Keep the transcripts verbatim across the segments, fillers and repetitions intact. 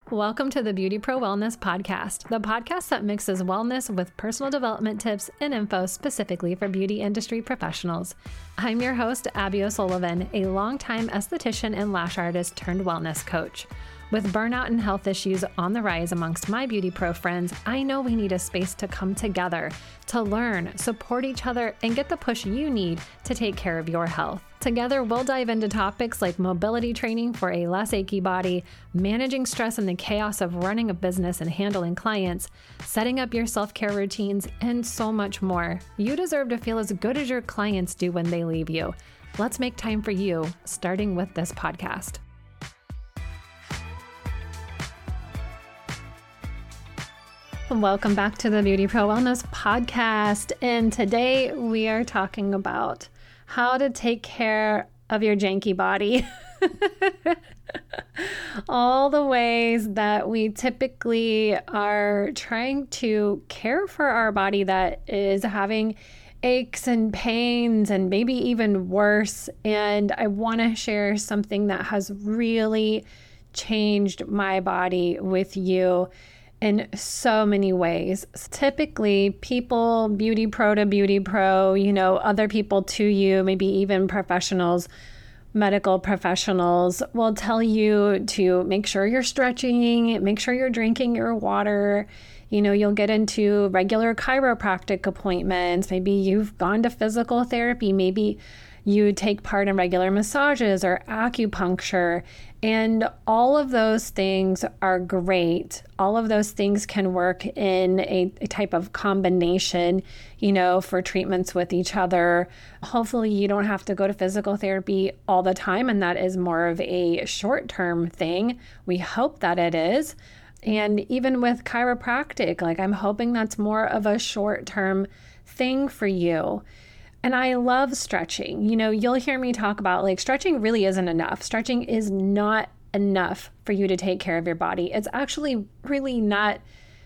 Welcome to the Beauty Pro Wellness Podcast, the podcast that mixes wellness with personal development tips and info specifically for beauty industry professionals. I'm your host, Abby O'Sullivan, a longtime esthetician and lash artist turned wellness coach. With burnout and health issues on the rise amongst my beauty pro friends, I know we need a space to come together, to learn, support each other, and get the push you need to take care of your health. Together, we'll dive into topics like mobility training for a less achy body, managing stress and the chaos of running a business and handling clients, setting up your self-care routines, and so much more. You deserve to feel as good as your clients do when they leave you. Let's make time for you, starting with this podcast. Welcome back to the Beauty Pro Wellness Podcast. And today we are talking about how to take care of your janky body. All the ways that we typically are trying to care for our body that is having aches and pains and maybe even worse. And I want to share something that has really changed my body with you in so many ways. Typically, people, beauty pro to beauty pro, you know, other people to you, maybe even professionals, medical professionals will tell you to make sure you're stretching, make sure you're drinking your water. You know, you'll get into regular chiropractic appointments. Maybe you've gone to physical therapy. Maybe you take part in regular massages or acupuncture. And all of those things are great. All of those things can work in a, a type of combination, you know, for treatments with each other. Hopefully you don't have to go to physical therapy all the time, and that is more of a short-term thing. We hope that it is. And even with chiropractic, like I'm hoping that's more of a short-term thing for you. And I love stretching. You know, you'll hear me talk about like stretching really isn't enough. Stretching is not enough for you to take care of your body. It's actually really not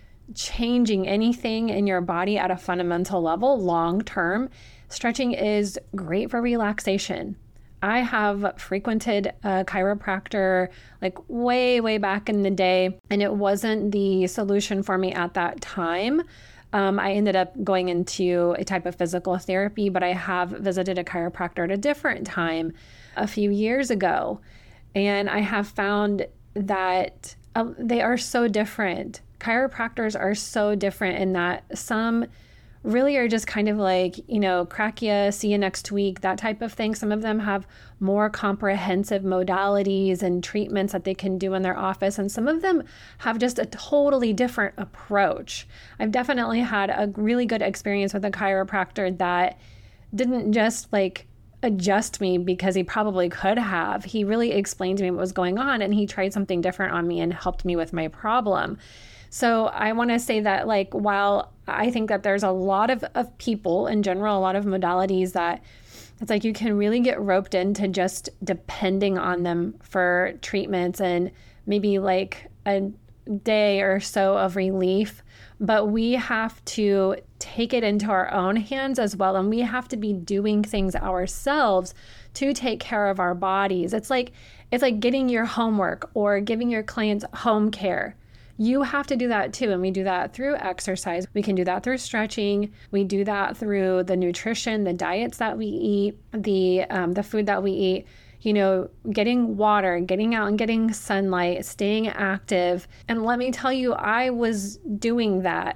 changing anything in your body at a fundamental level long term. Stretching is great for relaxation. I have frequented a chiropractor like way, way back in the day, and it wasn't the solution for me at that time. Um, I ended up going into a type of physical therapy, but I have visited a chiropractor at a different time a few years ago. And I have found that um, they are so different. Chiropractors are so different in that some really are just kind of like, you know, crack ya, see you next week, that type of thing. Some of them have more comprehensive modalities and treatments that they can do in their office. And some of them have just a totally different approach. I've definitely had a really good experience with a chiropractor that didn't just like adjust me because he probably could have. He really explained to me what was going on, and he tried something different on me and helped me with my problem. So I want to say that, like, while I think that there's a lot of, of people in general, a lot of modalities that it's like you can really get roped into just depending on them for treatments and maybe like a day or so of relief. But we have to take it into our own hands as well. And we have to be doing things ourselves to take care of our bodies. It's like, it's like getting your homework or giving your clients home care. You have to do that too. And we do that through exercise. We can do that through stretching. We do that through the nutrition, the diets that we eat, the um, the food that we eat, you know, getting water, getting out and getting sunlight, staying active. And let me tell you, I was doing that.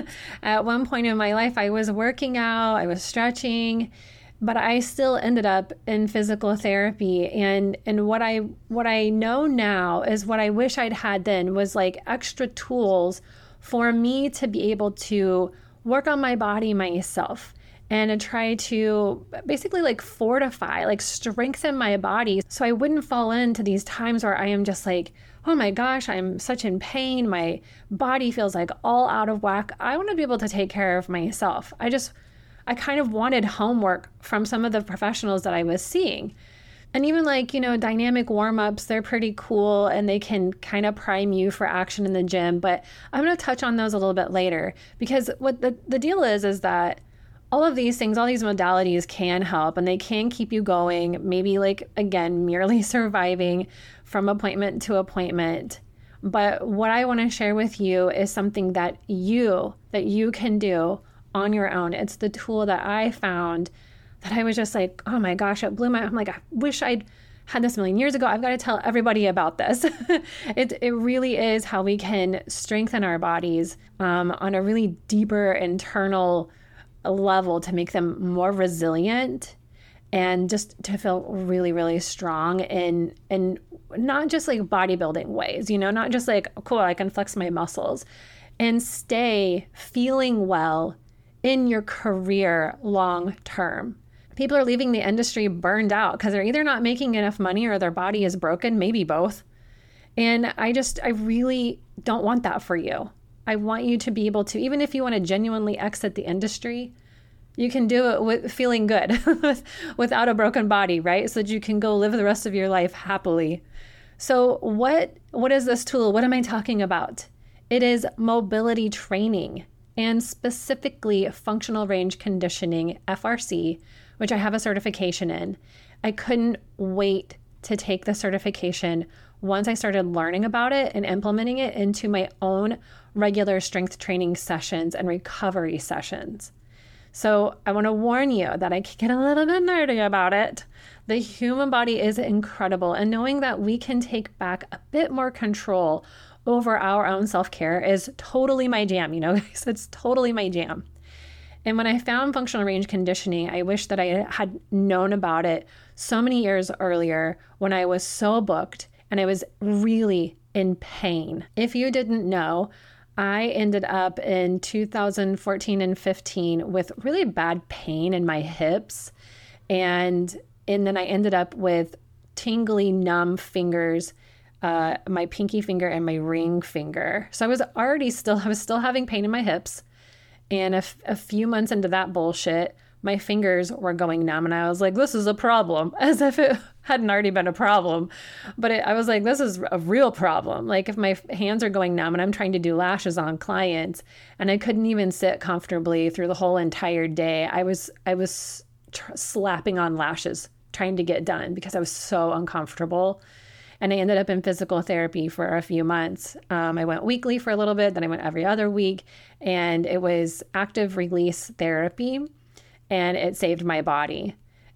At one point in my life, I was working out, I was stretching, but I still ended up in physical therapy. And and what I what I know now is what I wish I'd had then was like extra tools for me to be able to work on my body myself and to try to basically like fortify, like strengthen my body so I wouldn't fall into these times where I am just like, oh my gosh, I'm such in pain. My body feels like all out of whack. I want to be able to take care of myself. I just I kind of wanted homework from some of the professionals that I was seeing. And even like, you know, dynamic warm-ups, they're pretty cool and they can kind of prime you for action in the gym. But I'm going to touch on those a little bit later because what the, the deal is, is that all of these things, all these modalities can help and they can keep you going, maybe like, again, merely surviving from appointment to appointment. But what I want to share with you is something that you, that you can do on your own. It's the tool that I found that I was just like, oh my gosh, it blew my, I'm like, I wish I'd had this a million years ago. I've got to tell everybody about this. it, it really is how we can strengthen our bodies um, on a really deeper internal level to make them more resilient and just to feel really, really strong in, in not just like bodybuilding ways, you know, not just like, cool, I can flex my muscles, and stay feeling well in your career long term. People are leaving the industry burned out because they're either not making enough money or their body is broken, maybe both. And I just, I really don't want that for you. I want you to be able to, even if you want to genuinely exit the industry, you can do it with feeling good without a broken body, right? So that you can go live the rest of your life happily. So what, what is this tool? What am I talking about? It is mobility training, and specifically functional range conditioning, F R C, which I have a certification in. I couldn't wait to take the certification once I started learning about it and implementing it into my own regular strength training sessions and recovery sessions. So I want to warn you that I can get a little bit nerdy about it. The human body is incredible, and knowing that we can take back a bit more control over our own self-care is totally my jam, you know, guys, it's totally my jam. And when I found functional range conditioning, I wish that I had known about it so many years earlier when I was so booked and I was really in pain. If you didn't know, I ended up in two thousand fourteen and fifteen with really bad pain in my hips. And, and then I ended up with tingly, numb fingers, uh, my pinky finger and my ring finger. So I was already still, I was still having pain in my hips. And a, f- a few months into that bullshit, my fingers were going numb. And I was like, this is a problem, as if it hadn't already been a problem. But it, I was like, this is a real problem. Like if my hands are going numb and I'm trying to do lashes on clients and I couldn't even sit comfortably through the whole entire day, I was, I was tr- slapping on lashes trying to get done because I was so uncomfortable. And I ended up in physical therapy for a few months. Um, I went weekly for a little bit, then I went every other week, and it was active release therapy, and it saved my body.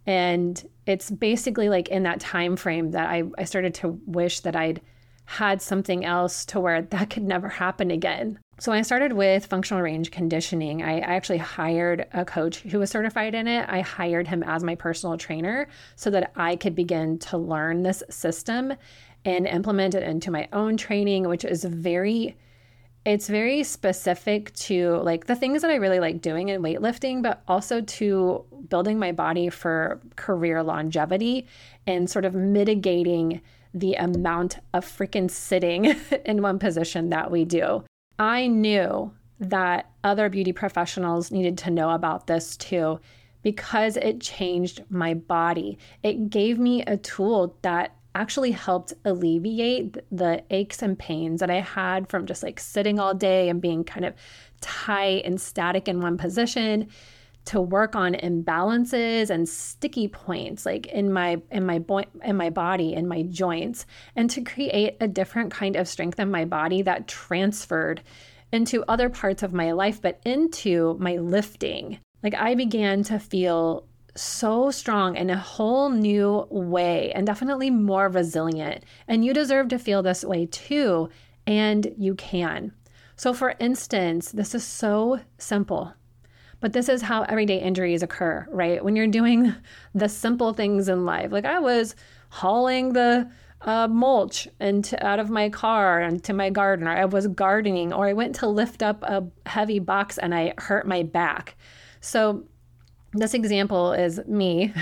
And it's basically like in that time frame that I, I started to wish that I'd had something else to where that could never happen again. So when I started with functional range conditioning, I, I actually hired a coach who was certified in it. I hired him as my personal trainer so that I could begin to learn this system and implement it into my own training, which is very, it's very specific to like the things that I really like doing in weightlifting, but also to building my body for career longevity and sort of mitigating the amount of freaking sitting in one position that we do. I knew that other beauty professionals needed to know about this too, because it changed my body. It gave me a tool that actually helped alleviate the aches and pains that I had from just like sitting all day and being kind of tight and static in one position, to work on imbalances and sticky points like in my in my bo- in my body, in my joints, and to create a different kind of strength in my body that transferred into other parts of my life, but into my lifting. Like I began to feel so strong in a whole new way, and definitely more resilient. And you deserve to feel this way too, and you can. So for instance, this is so simple, but this is how everyday injuries occur, right? When you're doing the simple things in life. Like I was hauling the uh, mulch into, out of my car into my garden, or I was gardening, or I went to lift up a heavy box and I hurt my back. So this example is me.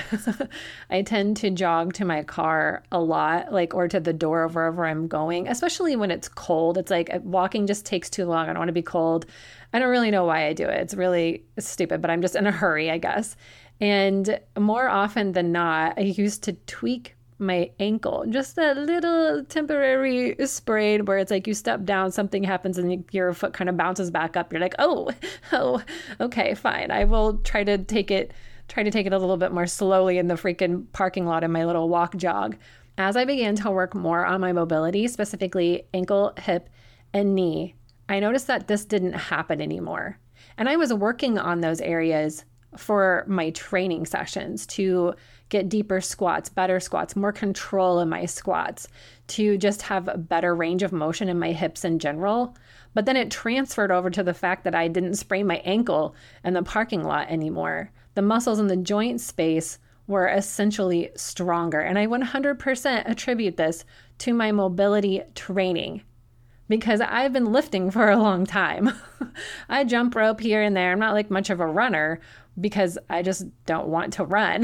I tend to jog to my car a lot, like, or to the door of wherever I'm going, especially when it's cold. It's like walking just takes too long. I don't want to be cold. I don't really know why I do it. It's really stupid, but I'm just in a hurry, I guess. And more often than not, I used to tweak my ankle, just a little temporary sprain where it's like you step down, something happens and your foot kind of bounces back up. You're like, oh, oh, okay, fine. I will try to take it, try to take it a little bit more slowly in the freaking parking lot in my little walk jog. as I began to work more on my mobility, specifically ankle, hip, and knee, I noticed that this didn't happen anymore. And I was working on those areas for my training sessions to get deeper squats, better squats, more control in my squats, to just have a better range of motion in my hips in general. But then it transferred over to the fact that I didn't sprain my ankle in the parking lot anymore. The muscles in the joint space were essentially stronger. And I one hundred percent attribute this to my mobility training, because I've been lifting for a long time. I jump rope here and there. I'm not like much of a runner because I just don't want to run.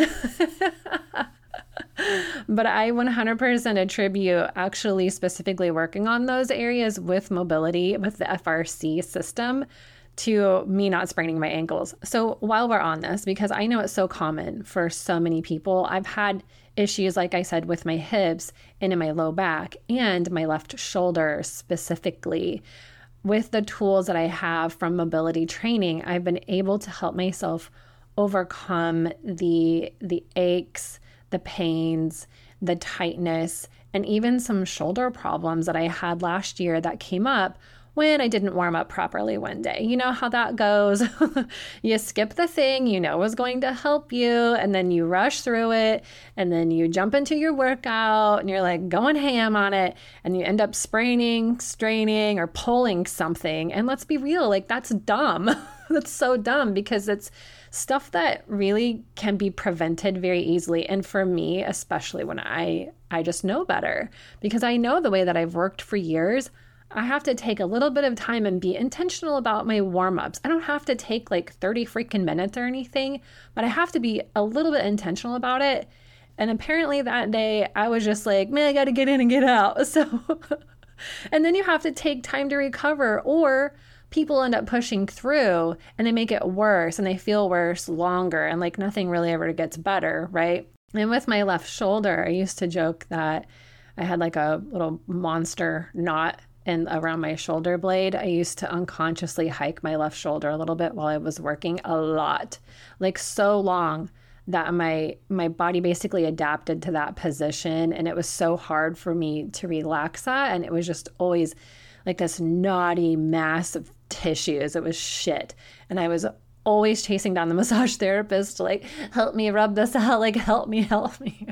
But I one hundred percent attribute actually specifically working on those areas with mobility, with the F R C system, to me not spraining my ankles. So while we're on this, because I know it's so common for so many people, I've had issues, like I said, with my hips and in my low back and my left shoulder specifically. With the tools that I have from mobility training, I've been able to help myself overcome the the aches, the pains, the tightness, and even some shoulder problems that I had last year that came up when I didn't warm up properly one day. You know how that goes. You skip the thing you know is going to help you, and then you rush through it, and then you jump into your workout, and you're like going ham on it, and you end up spraining, straining, or pulling something. And let's be real, like that's dumb. That's so dumb, because it's stuff that really can be prevented very easily. And for me, especially when I, I just know better, because I know the way that I've worked for years, I have to take a little bit of time and be intentional about my warm-ups. I don't have to take like thirty freaking minutes or anything, but I have to be a little bit intentional about it. And apparently that day I was just like, man, I got to get in and get out. So, and then you have to take time to recover, or people end up pushing through and they make it worse and they feel worse longer, and like nothing really ever gets better, right? And with my left shoulder, I used to joke that I had like a little monster knot in around my shoulder blade. I used to unconsciously hike my left shoulder a little bit while I was working, a lot, like so long that my my body basically adapted to that position, and it was so hard for me to relax that, and it was just always like this knotty mass of tissues. It was shit. And I was always chasing down the massage therapist to like, help me rub this out, like help me, help me.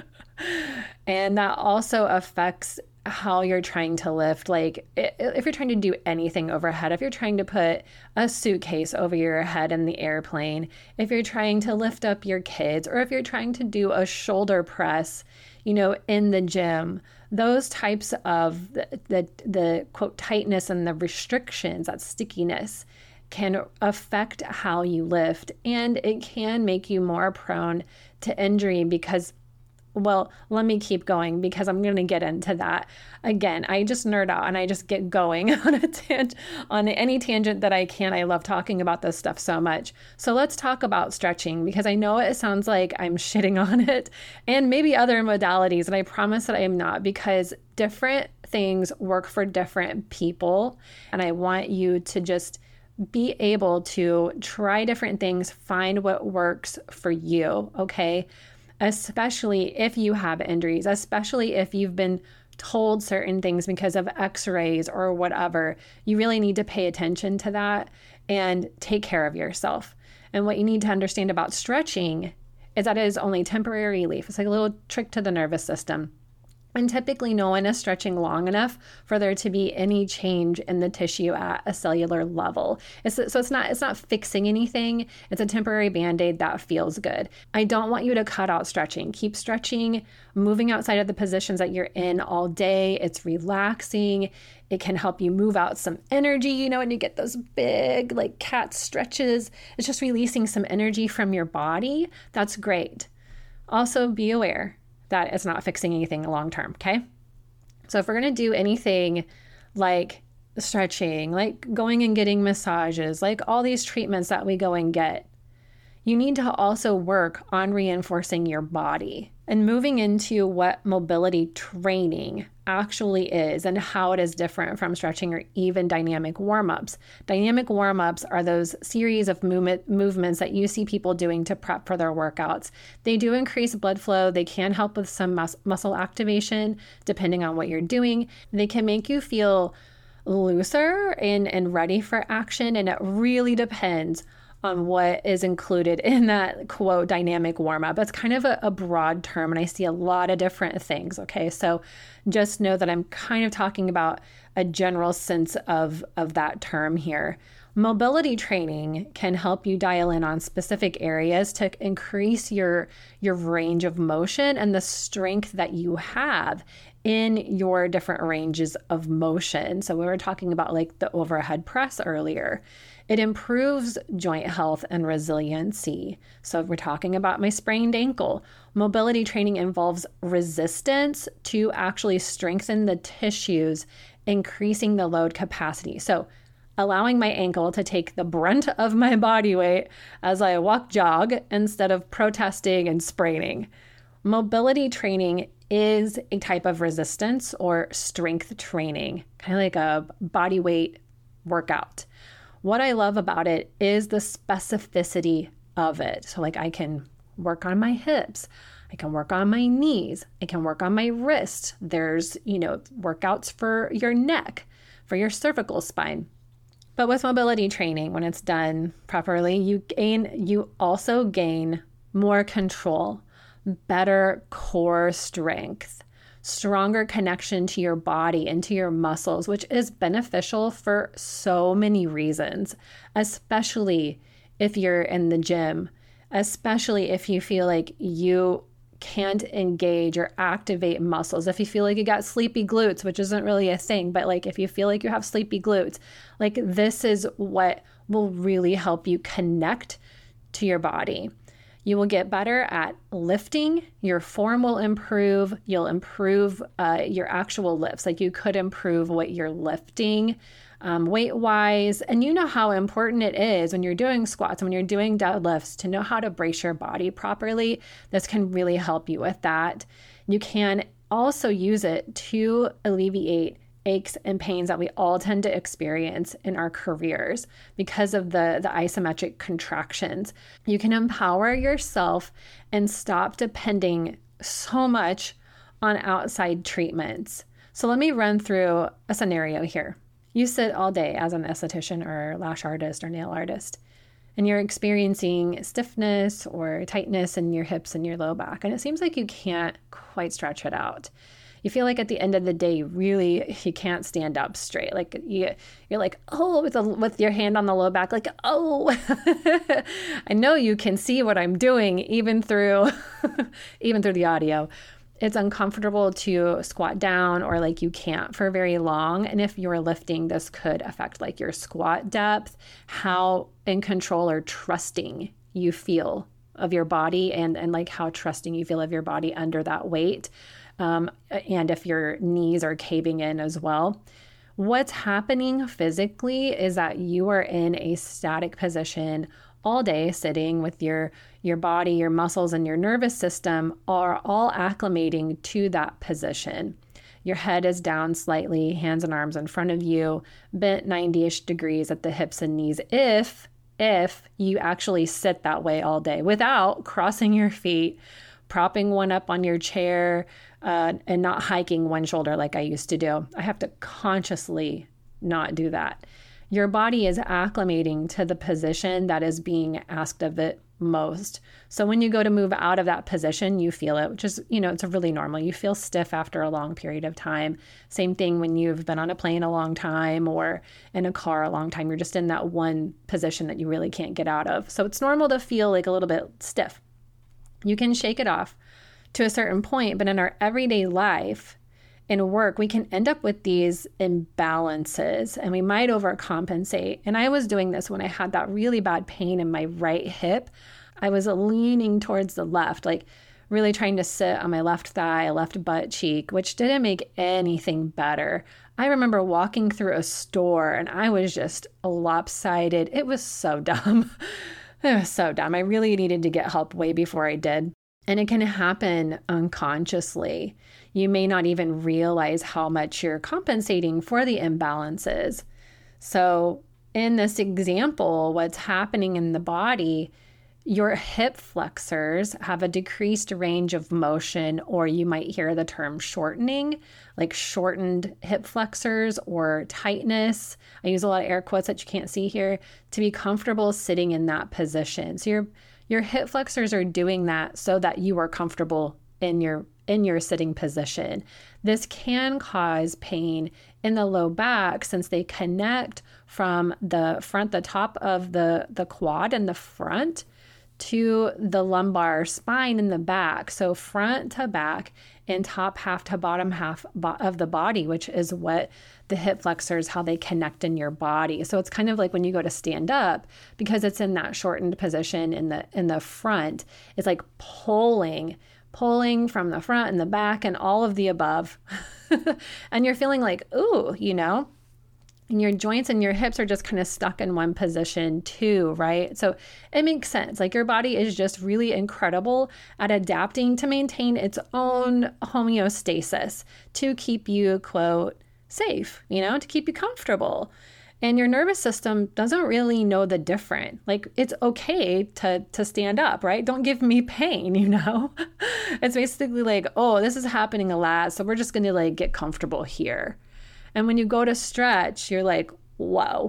And that also affects how you're trying to lift. Like if you're trying to do anything overhead, if you're trying to put a suitcase over your head in the airplane, if you're trying to lift up your kids, or if you're trying to do a shoulder press, you know, in the gym, those types of the, the, the quote tightness and the restrictions, that stickiness, can affect how you lift, and it can make you more prone to injury because, well, let me keep going because I'm going to get into that. Again, I just nerd out and I just get going on a tangent, on any tangent that I can. I love talking about this stuff so much. So let's talk about stretching, because I know it sounds like I'm shitting on it, and maybe other modalities, and I promise that I am not, because different things work for different people, and I want you to just be able to try different things, find what works for you, okay? Especially if you have injuries, especially if you've been told certain things because of x-rays or whatever. You really need to pay attention to that and take care of yourself. And what you need to understand about stretching is that it is only temporary relief. It's like a little trick to the nervous system. And typically no one is stretching long enough for there to be any change in the tissue at a cellular level. It's, so it's not it's not fixing anything. It's a temporary Band-Aid that feels good. I don't want you to cut out stretching. Keep stretching, moving outside of the positions that you're in all day. It's relaxing. It can help you move out some energy, you know, when you get those big like cat stretches. It's just releasing some energy from your body. That's great. Also, be aware that it's not fixing anything long term, okay? So if we're going to do anything like stretching, like going and getting massages, like all these treatments that we go and get, you need to also work on reinforcing your body. And moving into what mobility training actually is and how it is different from stretching or even dynamic warm-ups. Dynamic warm-ups are those series of movement movements that you see people doing to prep for their workouts. They do increase blood flow. They can help with some mus- muscle activation depending on what you're doing. They can make you feel looser and, and ready for action, and it really depends on what is included in that quote dynamic warm-up. It's kind of a, a broad term, and I see a lot of different things. Okay, so just know that I'm kind of talking about a general sense of, of that term here. Mobility training can help you dial in on specific areas to increase your, your range of motion and the strength that you have in your different ranges of motion. So we were talking about like the overhead press earlier. It improves joint health and resiliency. So if we're talking about my sprained ankle, mobility training involves resistance to actually strengthen the tissues, increasing the load capacity. So allowing my ankle to take the brunt of my body weight as I walk jog instead of protesting and spraining. Mobility training is a type of resistance or strength training, kind of like a body weight workout. What I love about it is the specificity of it. So like I can work on my hips, I can work on my knees, I can work on my wrist. There's, you know, workouts for your neck, for your cervical spine. But with mobility training, when it's done properly, you gain, you also gain more control, better core strength, stronger connection to your body and to your muscles, which is beneficial for so many reasons, especially if you're in the gym, especially if you feel like you can't engage or activate muscles. If you feel like you got sleepy glutes, which isn't really a thing, but like if you feel like you have sleepy glutes, like this is what will really help you connect to your body. You will get better at lifting, your form will improve, you'll improve uh, your actual lifts. Like you could improve what you're lifting um, weight-wise. And you know how important it is when you're doing squats and when you're doing deadlifts to know how to brace your body properly. This can really help you with that. You can also use it to alleviate aches and pains that we all tend to experience in our careers because of the, the isometric contractions. You can empower yourself and stop depending so much on outside treatments. So let me run through a scenario here. You sit all day as an esthetician or lash artist or nail artist, and you're experiencing stiffness or tightness in your hips and your low back, and it seems like you can't quite stretch it out. You feel like at the end of the day, really, you can't stand up straight. Like you, you're like, oh, with, a, with your hand on the low back, like, oh, I know you can see what I'm doing, even through, even through the audio. It's uncomfortable to squat down, or like you can't for very long. And if you're lifting, this could affect like your squat depth, how in control or trusting you feel of your body, and, and like how trusting you feel of your body under that weight. Um, and if your knees are caving in as well. What's happening physically is that you are in a static position all day, sitting with your, your body, your muscles, and your nervous system are all acclimating to that position. Your head is down slightly, hands and arms in front of you, bent ninety-ish degrees at the hips and knees, if, if you actually sit that way all day without crossing your feet, propping one up on your chair, uh, and not hiking one shoulder like I used to do. I have to consciously not do that. Your body is acclimating to the position that is being asked of it most. So when you go to move out of that position, you feel it, which is, you know, it's a really normal. You feel stiff after a long period of time. Same thing when you've been on a plane a long time or in a car a long time. You're just in that one position that you really can't get out of. So it's normal to feel like a little bit stiff. You can shake it off to a certain point, but in our everyday life, in work, we can end up with these imbalances and we might overcompensate. And I was doing this when I had that really bad pain in my right hip. I was leaning towards the left, like really trying to sit on my left thigh, left butt cheek, which didn't make anything better. I remember walking through a store and I was just lopsided. It was so dumb. It was so dumb. I really needed to get help way before I did. And it can happen unconsciously. You may not even realize how much you're compensating for the imbalances. So in this example, what's happening in the body, your hip flexors have a decreased range of motion, or you might hear the term shortening, like shortened hip flexors or tightness. I use a lot of air quotes that you can't see here, to be comfortable sitting in that position. So your your hip flexors are doing that so that you are comfortable in your in your sitting position. This can cause pain in the low back since they connect from the front, the top of the, the quad and the front to the lumbar spine in the back. So front to back and top half to bottom half of the body, which is what the hip flexors, how they connect in your body. So it's kind of like when you go to stand up, because it's in that shortened position in the in the front, it's like pulling pulling from the front and the back and all of the above. And you're feeling like, ooh, you know, and your joints and your hips are just kind of stuck in one position too, right? So it makes sense. Like your body is just really incredible at adapting to maintain its own homeostasis to keep you, quote, safe, you know, to keep you comfortable. And your nervous system doesn't really know the difference. Like it's okay to to stand up, right? Don't give me pain, you know? It's basically like, oh, this is happening a lot, so we're just going to like get comfortable here. And when you go to stretch, you're like, whoa.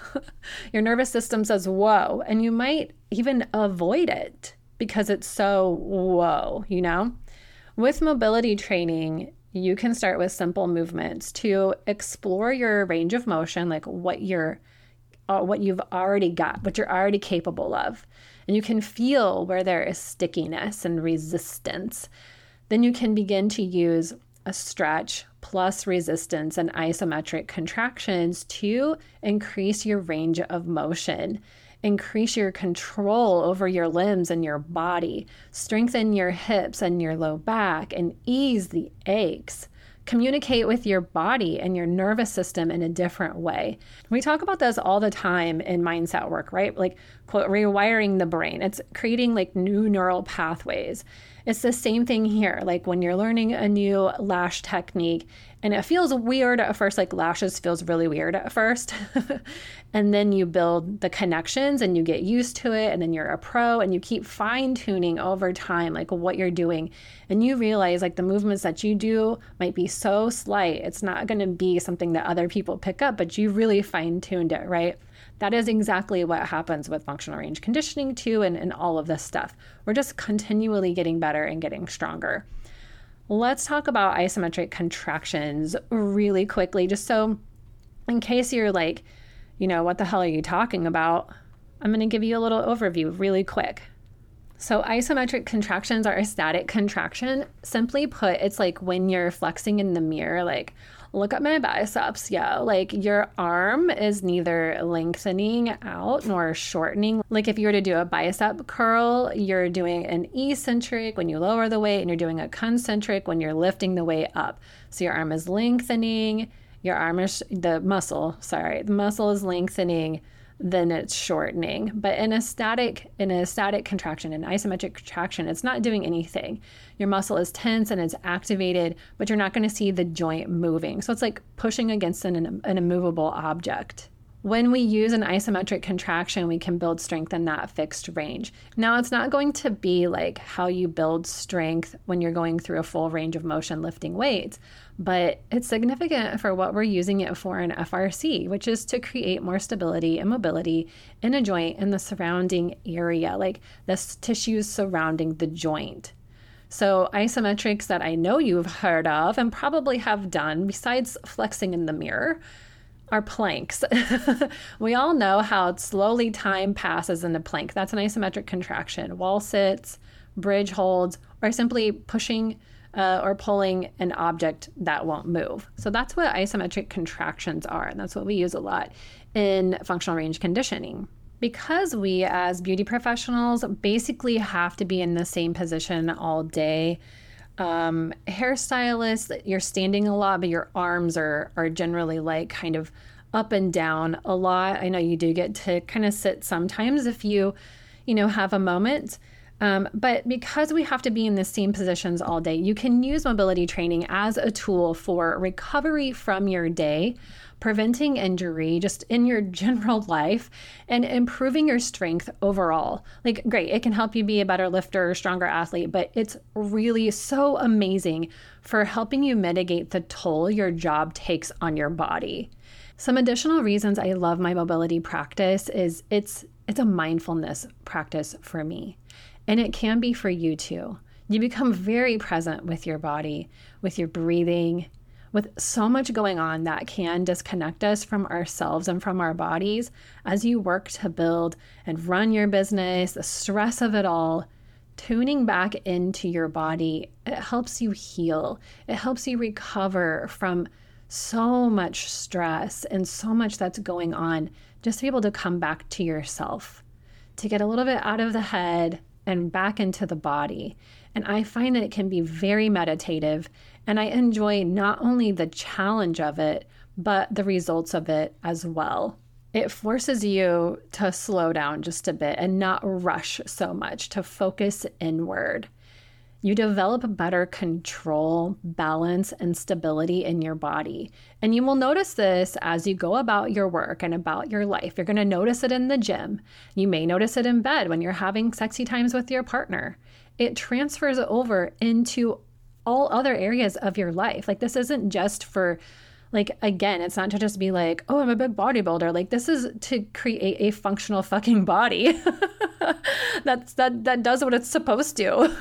Your nervous system says, whoa. And you might even avoid it because it's so whoa, you know? With mobility training, you can start with simple movements to explore your range of motion, like what you're, uh, what you've already got, what you're already capable of. And you can feel where there is stickiness and resistance. Then you can begin to use a stretch plus resistance and isometric contractions to increase your range of motion, increase your control over your limbs and your body, strengthen your hips and your low back, and ease the aches. Communicate with your body and your nervous system in a different way. We talk about this all the time in mindset work, right? Like, quote, rewiring the brain. It's creating like new neural pathways. It's the same thing here. Like when you're learning a new lash technique and it feels weird at first, like lashes feels really weird at first. And then you build the connections and you get used to it. And then you're a pro and you keep fine tuning over time, like what you're doing. And you realize like the movements that you do might be so slight. It's not going to be something that other people pick up, but you really fine tuned it, right? That is exactly what happens with functional range conditioning too, and, and all of this stuff. We're just continually getting better and getting stronger. Let's talk about isometric contractions really quickly, just so in case you're like, you know, what the hell are you talking about? I'm going to give you a little overview really quick. So isometric contractions are a static contraction. Simply put, it's like when you're flexing in the mirror, like, look at my biceps, yo. Like your arm is neither lengthening out nor shortening. Like if you were to do a bicep curl, you're doing an eccentric when you lower the weight and you're doing a concentric when you're lifting the weight up. So your arm is lengthening, your arm is, the muscle, sorry, the muscle is lengthening, then it's shortening. But in a static, in a static contraction, an isometric contraction, it's not doing anything. Your muscle is tense and it's activated, but you're not going to see the joint moving. So it's like pushing against an, an immovable object. When we use an isometric contraction, we can build strength in that fixed range. Now, it's not going to be like how you build strength when you're going through a full range of motion lifting weights, but it's significant for what we're using it for in F R C, which is to create more stability and mobility in a joint in the surrounding area, like the tissues surrounding the joint. So isometrics that I know you've heard of and probably have done, besides flexing in the mirror, are planks. We all know how slowly time passes in a plank. That's an isometric contraction. Wall sits, bridge holds, or simply pushing uh, or pulling an object that won't move. So that's what isometric contractions are, and that's what we use a lot in functional range conditioning. Because we as beauty professionals basically have to be in the same position all day, Um, hairstylists, you're standing a lot, but your arms are are generally like kind of up and down a lot. I know you do get to kind of sit sometimes if you, you know, have a moment. Um, but because we have to be in the same positions all day, you can use mobility training as a tool for recovery from your day, preventing injury just in your general life, and improving your strength overall. Like, great, it can help you be a better lifter, stronger athlete, but it's really so amazing for helping you mitigate the toll your job takes on your body. Some additional reasons I love my mobility practice is it's it's a mindfulness practice for me. And it can be for you too. You become very present with your body, with your breathing, with so much going on that can disconnect us from ourselves and from our bodies as you work to build and run your business, the stress of it all. Tuning back into your body, it helps you heal. It helps you recover from so much stress and so much that's going on, just to be able to come back to yourself, to get a little bit out of the head and back into the body. And I find that it can be very meditative, and I enjoy not only the challenge of it, but the results of it as well. It forces you to slow down just a bit and not rush so much, to focus inward. You develop better control, balance, and stability in your body. And you will notice this as you go about your work and about your life. You're going to notice it in the gym. You may notice it in bed when you're having sexy times with your partner. It transfers over into all other areas of your life. Like, this isn't just for, like, again, it's not to just be like, oh, I'm a big bodybuilder. Like, this is to create a functional fucking body that's that that does what it's supposed to,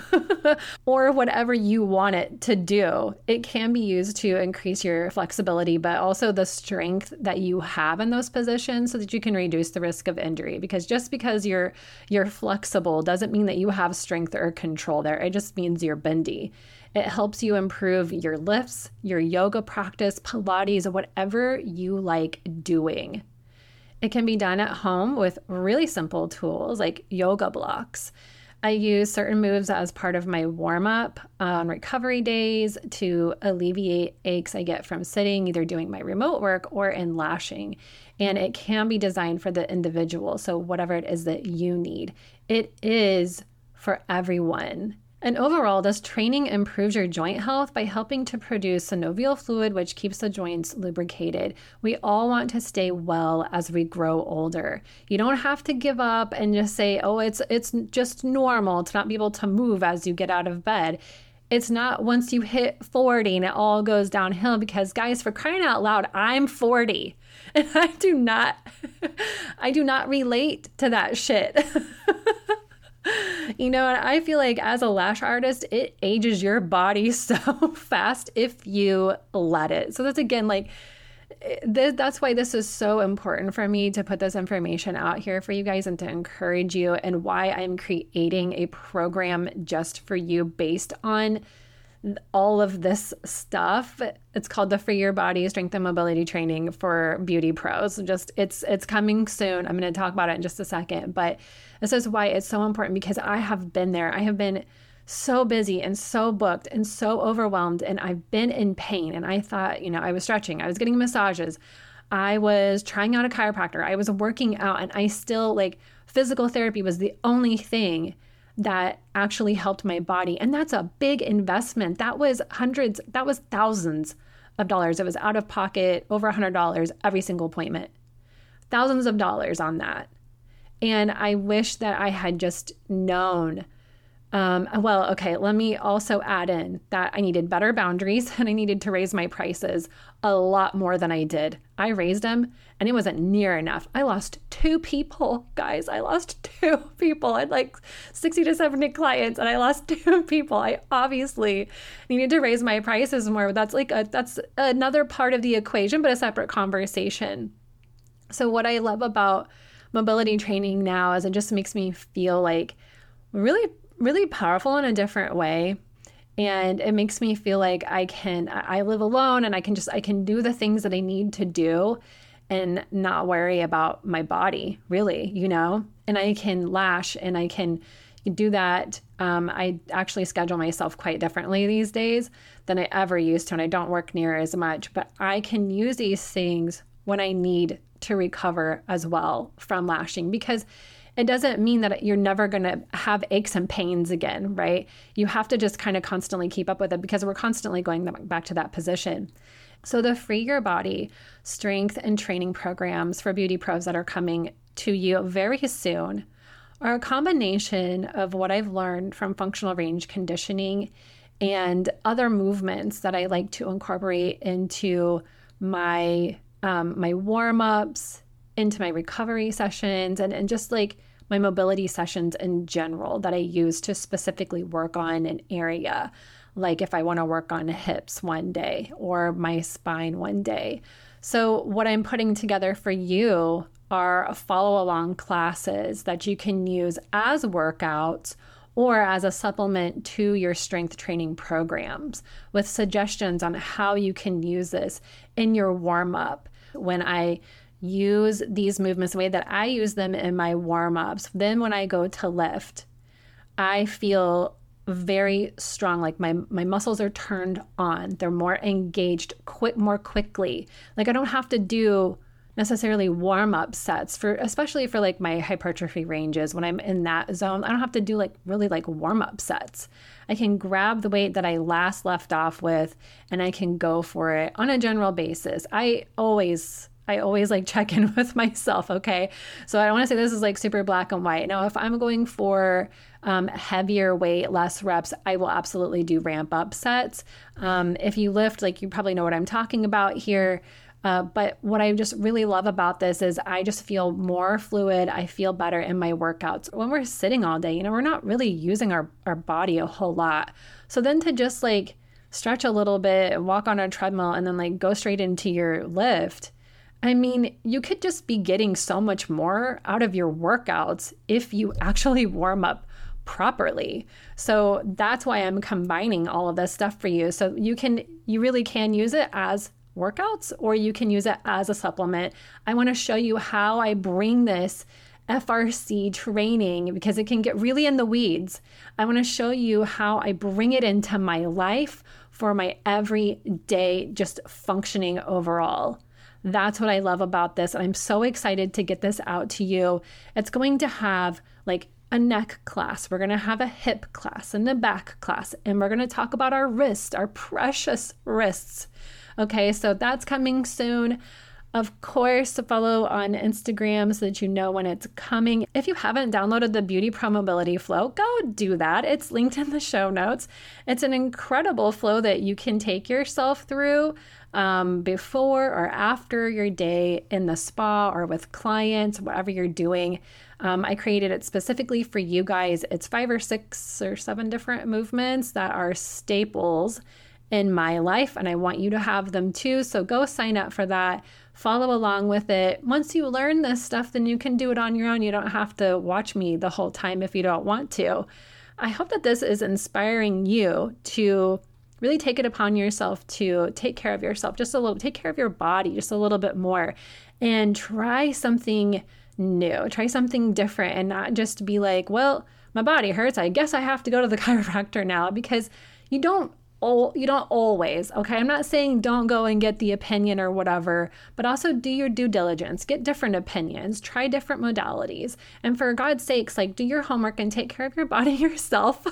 or whatever you want it to do. It can be used to increase your flexibility, but also the strength that you have in those positions, so that you can reduce the risk of injury. Because just because you're you're flexible doesn't mean that you have strength or control there. It just means you're bendy. It helps you improve your lifts, your yoga practice, Pilates, whatever you like doing. It can be done at home with really simple tools like yoga blocks. I use certain moves as part of my warm-up on recovery days to alleviate aches I get from sitting, either doing my remote work or in lashing. And it can be designed for the individual, so whatever it is that you need. It is for everyone. And overall, this training improves your joint health by helping to produce synovial fluid, which keeps the joints lubricated. We all want to stay well as we grow older. You don't have to give up and just say, oh, it's it's just normal to not be able to move as you get out of bed. It's not once you hit forty and it all goes downhill, because guys, for crying out loud, I'm forty and I do not, I do not relate to that shit. You know, and I feel like as a lash artist, it ages your body so fast if you let it. So that's, again, like, th- that's why this is so important for me to put this information out here for you guys and to encourage you, and why I'm creating a program just for you based on all of this stuff. It's called the Free Your Body Strength and Mobility Training for Beauty Pros. Just it's it's coming soon. I'm going to talk about it in just a second, but this is why it's so important, because I have been there. I have been so busy and so booked and so overwhelmed, and I've been in pain. And I thought, you know, I was stretching, I was getting massages, I was trying out a chiropractor, I was working out, and I still, like, physical therapy was the only thing that actually helped my body. And that's a big investment. That was hundreds, that was thousands of dollars. It was out of pocket, over a hundred dollars every single appointment, thousands of dollars on that. And I wish that I had just known. Um, well, okay, let me also add in that I needed better boundaries, and I needed to raise my prices a lot more than I did. I raised them and it wasn't near enough. I lost two people, guys. I lost two people. I had like sixty to seventy clients and I lost two people. I obviously needed to raise my prices more. That's like a, that's another part of the equation, but a separate conversation. So what I love about mobility training now is it just makes me feel like really really powerful in a different way. And it makes me feel like I can, I live alone, and I can just, I can do the things that I need to do and not worry about my body, really, you know, and I can lash and I can do that. Um, I actually schedule myself quite differently these days than I ever used to, and I don't work near as much, but I can use these things when I need to recover as well from lashing, because it doesn't mean that you're never going to have aches and pains again, right? You have to just kind of constantly keep up with it because we're constantly going back to that position. So the Free Your Body strength and training programs for beauty pros that are coming to you very soon are a combination of what I've learned from functional range conditioning and other movements that I like to incorporate into my um, my warm-ups, into my recovery sessions, and, and just like my mobility sessions in general that I use to specifically work on an area. Like if I want to work on hips one day or my spine one day. So what I'm putting together for you are follow along classes that you can use as workouts or as a supplement to your strength training programs with suggestions on how you can use this in your warm up. When I use these movements the way that I use them in my warm ups, then when I go to lift, I feel very strong. Like my, my muscles are turned on. They're more engaged quick, more quickly. Like I don't have to do necessarily warm up sets for, especially for like my hypertrophy ranges. When I'm in that zone, I don't have to do like really like warm up sets. I can grab the weight that I last left off with and I can go for it on a general basis. I always I always like check in with myself. Okay. So I don't want to say this is like super black and white. Now, if I'm going for um, heavier weight, less reps, I will absolutely do ramp up sets. Um, if you lift, like you probably know what I'm talking about here. Uh, but what I just really love about this is I just feel more fluid. I feel better in my workouts. When we're sitting all day, you know, we're not really using our, our body a whole lot. So then to just like stretch a little bit, walk on a treadmill, and then like go straight into your lift, I mean, you could just be getting so much more out of your workouts if you actually warm up properly. So that's why I'm combining all of this stuff for you. So you can, you really can use it as workouts or you can use it as a supplement. I want to show you how I bring this F R C training because it can get really in the weeds. I want to show you how I bring it into my life for my everyday just functioning overall. That's what I love about this. I'm so excited to get this out to you. It's going to have like a neck class. We're going to have a hip class and a back class. And we're going to talk about our wrists, our precious wrists. Okay, so that's coming soon. Of course, follow on Instagram so that you know when it's coming. If you haven't downloaded the Beauty Pro Mobility Flow, go do that. It's linked in the show notes. It's an incredible flow that you can take yourself through um, before or after your day in the spa or with clients, whatever you're doing. Um, I created it specifically for you guys. It's five or six or seven different movements that are staples in my life, and I want you to have them too. So go sign up for that. Follow along with it. Once you learn this stuff, then you can do it on your own. You don't have to watch me the whole time if you don't want to. I hope that this is inspiring you to really take it upon yourself to take care of yourself just a little, take care of your body just a little bit more and try something new, try something different and not just be like, well, my body hurts. I guess I have to go to the chiropractor now, because you don't You don't always, okay? I'm not saying don't go and get the opinion or whatever, but also do your due diligence, get different opinions, try different modalities. And for God's sakes, like do your homework and take care of your body yourself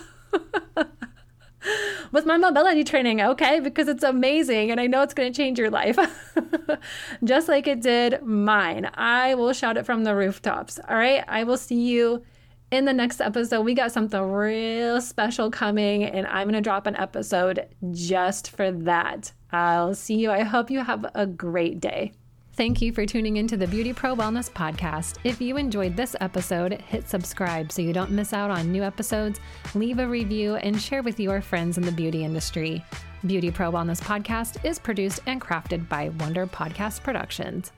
with my mobility training, okay? Because it's amazing and I know it's going to change your life just like it did mine. I will shout it from the rooftops, all right? I will see you in the next episode. We got something real special coming, and I'm going to drop an episode just for that. I'll see you. I hope you have a great day. Thank you for tuning into the Beauty Pro Wellness Podcast. If you enjoyed this episode, hit subscribe so you don't miss out on new episodes, leave a review, and share with your friends in the beauty industry. Beauty Pro Wellness Podcast is produced and crafted by Wonder Podcast Productions.